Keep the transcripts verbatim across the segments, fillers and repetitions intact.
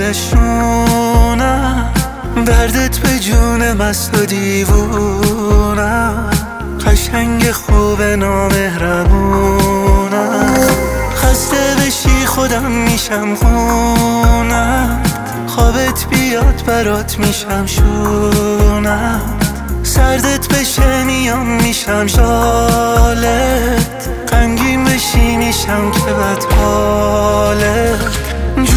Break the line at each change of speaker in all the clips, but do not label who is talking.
دلشونم، دردت به جون مست و دیوونم، قشنگ خوب نامهربونم. خسته بشی خودم میشم خونم، خوابت بیاد برات میشم شونم، سردت بشه میام میشم شالت، غمگین بشی میشم که بدحالت.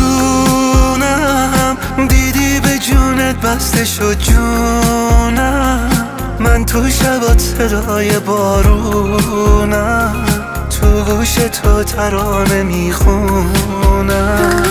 جونم دیدی به جونت بسته شد جونم، من تو شبات صدای بارونم، تو گوش تو ترانه میخونم.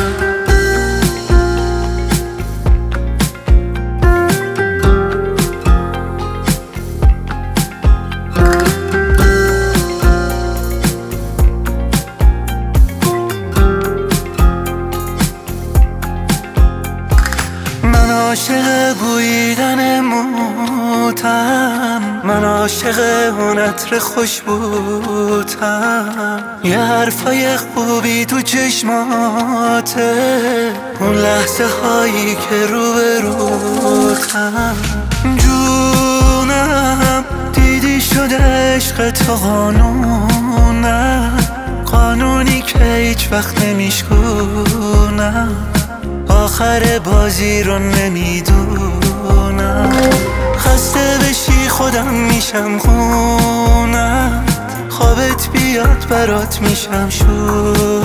من عاشق بویدن موتم، من عاشق اون عطر خوشبوتم، یه حرفای خوبی تو چشماته، اون لحظه هایی که رو به روتم. جونم دیدی شده عشق تو قانونم، قانونی که هیچ وقت نمیشکونم، آخر بازی رو نمیدونم. خسته بشی خودم میشم خونم، خوابت بیاد برات میشم شونم،